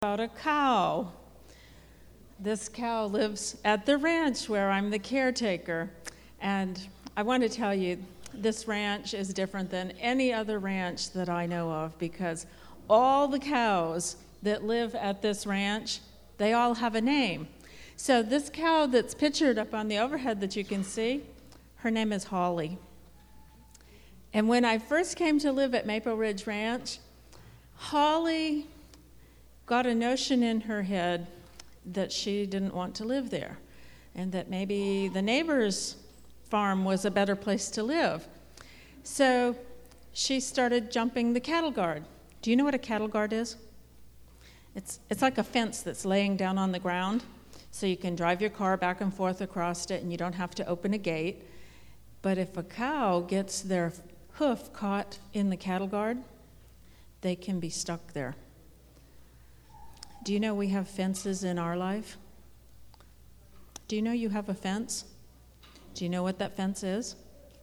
About a cow. This cow lives at the ranch where I'm the caretaker. And I want to tell you, this ranch is different than any other ranch that I know of because all the cows that live at this ranch, they all have a name. So this cow that's pictured up on the overhead that you can see, her name is Holly. And when I first came to live at Maple Ridge Ranch, Holly got a notion in her head that she didn't want to live there and that maybe the neighbor's farm was a better place to live. So she started jumping the cattle guard. Do you know what a cattle guard is? It's like a fence that's laying down on the ground so you can drive your car back and forth across it and you don't have to open a gate. But if a cow gets their hoof caught in the cattle guard, they can be stuck there. Do you know we have fences in our life? Do you know you have a fence? Do you know what that fence is?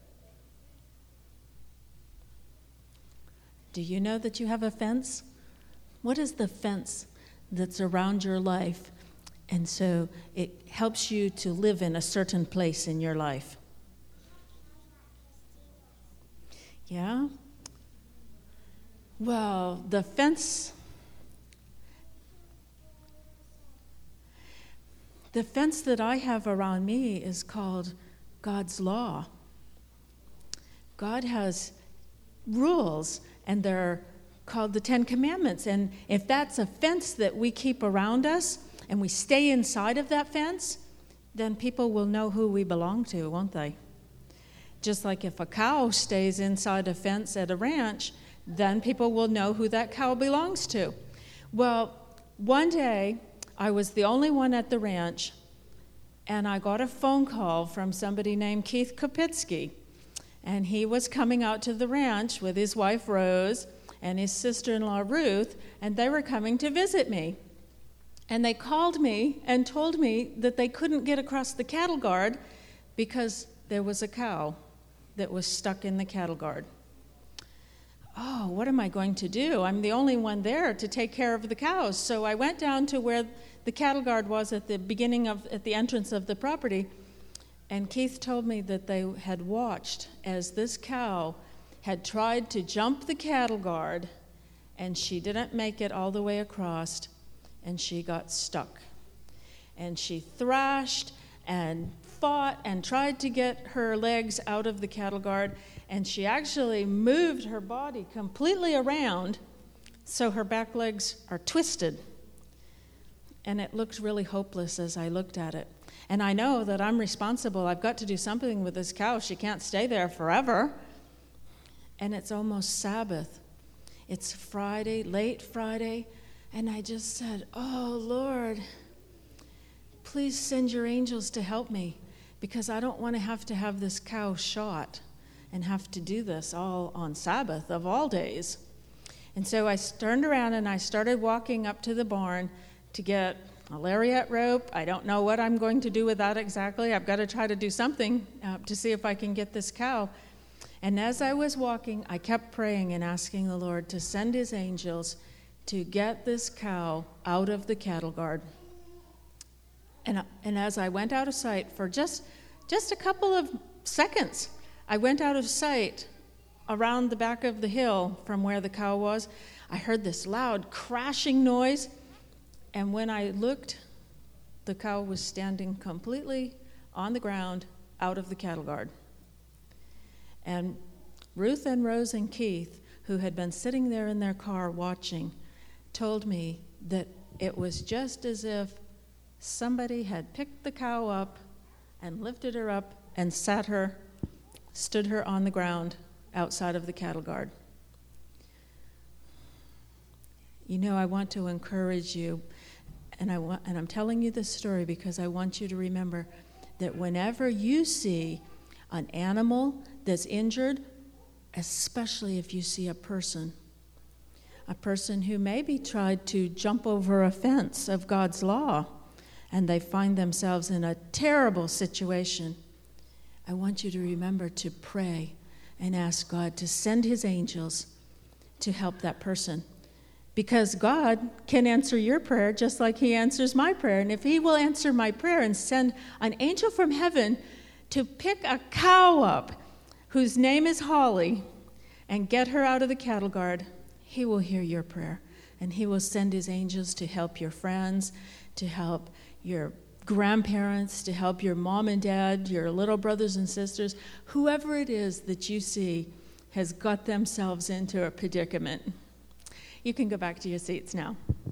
Do you know that you have a fence? What is the fence that's around your life? And so it helps you to live in a certain place in your life. Yeah? Well, the fence that I have around me is called God's law. God has rules, and they're called the Ten Commandments. And if that's a fence that we keep around us, and we stay inside of that fence, then people will know who we belong to, won't they? Just like if a cow stays inside a fence at a ranch, then people will know who that cow belongs to. Well, one day, I was the only one at the ranch, and I got a phone call from somebody named Keith Kopitsky. And he was coming out to the ranch with his wife, Rose, and his sister-in-law, Ruth, and they were coming to visit me. And they called me and told me that they couldn't get across the cattle guard because there was a cow that was stuck in the cattle guard. Oh, what am I going to do? I'm the only one there to take care of the cows. So I went down to where the cattle guard was at the entrance of the property, and Keith told me that they had watched as this cow had tried to jump the cattle guard, and she didn't make it all the way across, and she got stuck. And she thrashed and fought and tried to get her legs out of the cattle guard, and she actually moved her body completely around so her back legs are twisted. And it looked really hopeless as I looked at it. And I know that I'm responsible. I've got to do something with this cow. She can't stay there forever. And it's almost Sabbath. It's Friday, late Friday, and I just said, "Oh, Lord, please send your angels to help me because I don't want to have this cow shot and have to do this all on Sabbath of all days." And so I turned around and I started walking up to the barn to get a lariat rope. I don't know what I'm going to do with that exactly. I've got to try to do something to see if I can get this cow. And as I was walking, I kept praying and asking the Lord to send his angels to get this cow out of the cattle guard. And as I went out of sight for just a couple of seconds, I went out of sight around the back of the hill from where the cow was. I heard this loud crashing noise, and when I looked, the cow was standing completely on the ground out of the cattle guard. And Ruth and Rose and Keith, who had been sitting there in their car watching, told me that it was just as if somebody had picked the cow up and lifted her up and stood her on the ground outside of the cattle guard. You know, I want to encourage you, and I'm telling you this story because I want you to remember that whenever you see an animal that's injured, especially if you see a person who maybe tried to jump over a fence of God's law, and they find themselves in a terrible situation, I want you to remember to pray and ask God to send his angels to help that person. Because God can answer your prayer just like he answers my prayer. And if he will answer my prayer and send an angel from heaven to pick a cow up whose name is Holly and get her out of the cattle guard, he will hear your prayer. And he will send his angels to help your friends, to help your grandparents, to help your mom and dad, your little brothers and sisters, whoever it is that you see has got themselves into a predicament. You can go back to your seats now.